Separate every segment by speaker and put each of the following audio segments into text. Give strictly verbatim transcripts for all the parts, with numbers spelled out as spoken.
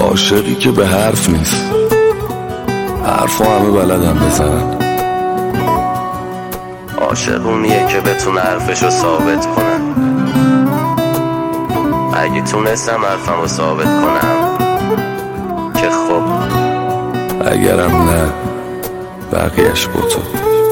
Speaker 1: عاشقی که به حرف نیست، حرفا همه بلدن بزنن.
Speaker 2: عاشق اونیه که بتونه حرفشو ثابت کنه. اگه تونستم حرفمو ثابت کنم که خب،
Speaker 1: اگرم نه بقیهش با تو.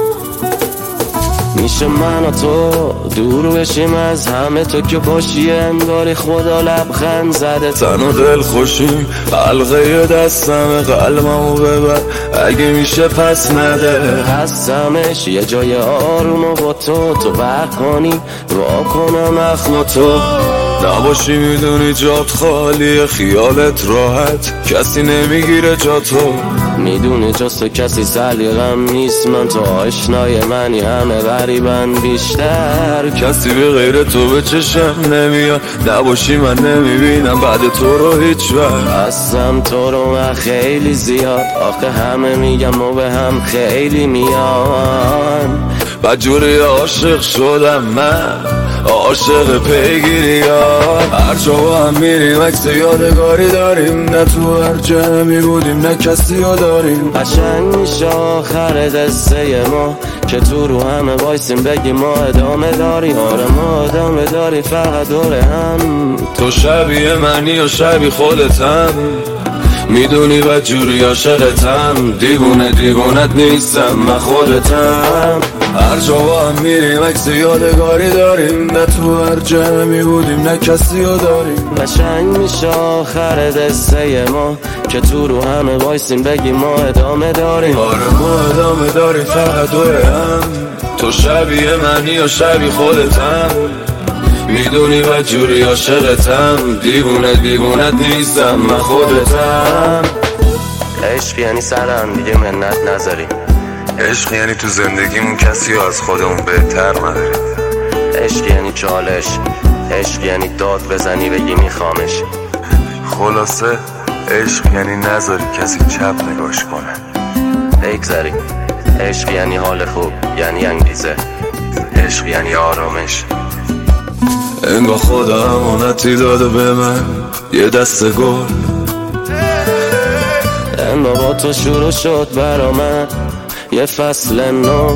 Speaker 2: میشه من و تو دور بشیم از همه، تو که باشی انگاری خدا لبخند زده.
Speaker 1: تن و دل خوشیم، حلقه دستم قلبمو ببر اگه میشه پس نده.
Speaker 2: هستمش یه جای آروم و با تو تو بر کنی وا کنم اخم تو.
Speaker 1: نباشی میدونی جات خالیه، خیالت راحت کسی نمیگیره جا تو.
Speaker 2: میدونی جز تو کسی سلیقم نیست، من تو آشنای منی همه غریبن بیشتر.
Speaker 1: کسی به غیر تو به چشم نمیاد، نباشی من نمیبینم بعد تو رو هیچ وقت.
Speaker 2: هستم تو رو من خیلی زیاد، آخه همه میگم و به هم خیلی میان.
Speaker 1: بدجوری عاشق شدم من، عاشق پیگیری ها. هر جا با هم میریم عکس یادگاری داریم، نه تو هر جمعی بودیم نه کسی ها داریم.
Speaker 2: قشنگ میشه آخر دسته ما که تو رو همه وایسیم بگیم ما ادامه داریم. آره ما ادامه داریم فقط دور هم.
Speaker 1: تو شبیه منی و شبیه خودتم، میدونی بدجوری عاشقتم. دیوونه دیوونت نیستم من خودتم. هر جا با هم میریم عکس یادگاری داریم، نه تو هر جمعی بودیم نه کسی ها داریم.
Speaker 2: قشنگ میشه آخر دسته ما که تو رو همه وایسیم بگیم ما ادامه داریم.
Speaker 1: آره ما ادامه داریم فقط دور هم. تو شبیه منی و شبیه خودتم، میدونی بدجوری عاشقتم. دیوونه دیوونت نیستم من خودتم.
Speaker 2: عشق یعنی سر هم دیگه منت نذاریم.
Speaker 1: عشق یعنی تو زندگیمون کسی رو از خودمون بهتر نداریم.
Speaker 2: عشق یعنی چالش، عشق یعنی داد بزنی بگی میخوامش.
Speaker 1: خلاصه عشق یعنی نذاری کسی چپ نگاش کنه.
Speaker 2: بگذاریم. عشق یعنی حال خوب، یعنی انگیزه. عشق یعنی آرامش.
Speaker 1: انگار خدا امانتی داده به من یه دست گل.
Speaker 2: انگار با تو شروع شد برا من یه فصل نو.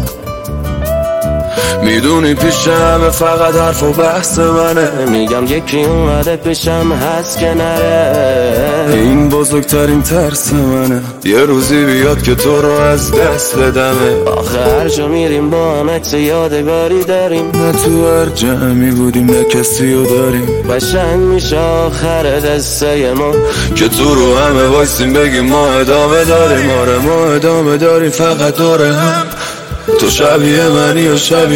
Speaker 1: میدونی پیش همه فقط حرف و بحث منه،
Speaker 2: میگم یکی اومده پیشم هست که نره.
Speaker 1: این بزرگترین ترس منه یه روزی بیاد که تو رو از دست بدمه.
Speaker 2: آخه هر جا میریم با هم عکس یادگاری داریم،
Speaker 1: نه تو هر جمعی بودیم نه کسی رو داریم.
Speaker 2: قشنگ میشه آخر دسته ما
Speaker 1: که تو رو همه وایسیم بگیم ما ادامه داریم. آره ما ادامه داریم فقط دوره هم. تو شبیه منی و شبیه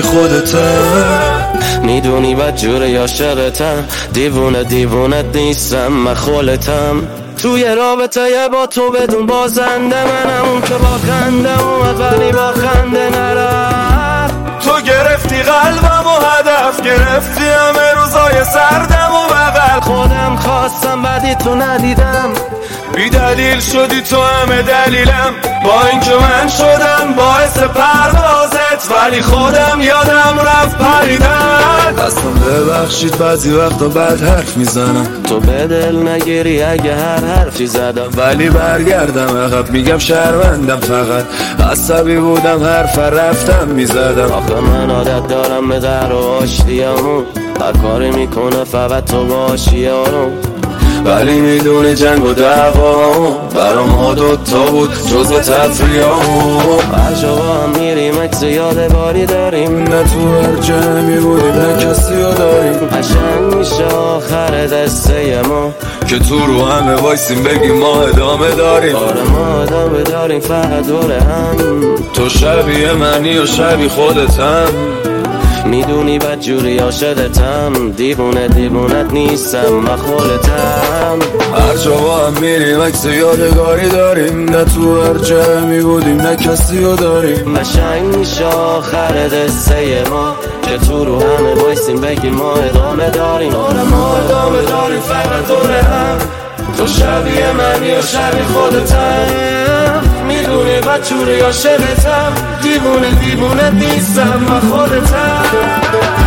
Speaker 1: خودتم،
Speaker 2: میدونی بدجوری عاشقتم. دیوونه دیوونت نیستم من خودتم. توی رابطه با تو بدون بازنده منم، اون که با خنده اومد ولی با خنده نرفت.
Speaker 1: تو گرفتی قلبم و هدف گرفتی همه روزای سردم و بغل.
Speaker 2: خودم خواستم بدی تو ندیدم،
Speaker 1: بی دلیل شدی تو همه دلیلم. با اینکه من شدم باعث پروازت، ولی خودم یادم رفت پریدن. اصلا ببخشید بعضی وقتا بد حرف میزنم،
Speaker 2: تو به دل نگیری اگه هر حرفی زدم.
Speaker 1: ولی برگردم عقب میگم شرمندم، فقط عصبی بودم حرف رفتم میزدم.
Speaker 2: آخه من عادت دارم به در و آشتیامون، هر کاری میکنه فقط تو باشی آروم.
Speaker 1: ولی میدونه جنگ و دعوا برا ما دوتا بود جزو تفریحامون.
Speaker 2: هر جا با هم میریم عکس یادگاری داریم،
Speaker 1: نه تو هر جمعی بودیم نه کسی رو داریم.
Speaker 2: قشنگ میشه آخر دسته ما
Speaker 1: که تو رو همه وایسیم بگیم ما ادامه داریم.
Speaker 2: آره ما ادامه داریم فقط دور هم.
Speaker 1: تو شبیه منی و شبیه خودتم،
Speaker 2: میدونی بدجوری عاشقتم. دیوونه دیوونت نیستم من خودتم.
Speaker 1: هر جا با هم میریم عکس یادگاری داریم، نه تو هر جمعی بودیم نه کسی رو داریم.
Speaker 2: قشنگ میشه آخر دسته ما که تو رو همه وایسیم بگیم ما ادامه داریم. آره ما ادامه داریم فقط دور هم. تو شبیه منی و شبیه خودتم، میدونی بدجوری عاشقتم. دیوونه دیوونه نیستم من خودتم.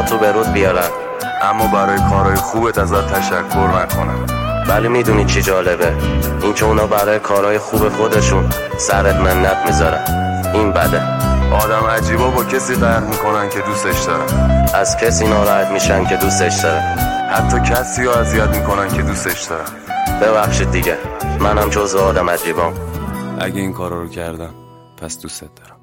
Speaker 2: تو به رود بیارن،
Speaker 3: اما برای کارهای خوبت ازت تشکر نکنن.
Speaker 2: ولی میدونی چی جالبه؟ این که اونا برای کارهای خوب خودشون سرت منت میذارن. این بده.
Speaker 3: آدم عجیبا با کسی قهر میکنن که دوستش دارن،
Speaker 2: از کسی ناراحت میشن که دوستش دارن،
Speaker 3: حتی کسی رو اذیت میکنن که دوستش دارن.
Speaker 2: ببخشید دیگه، منم جزو آدم عجیبام.
Speaker 3: اگه این کارا رو کردم پس دوستت دارم.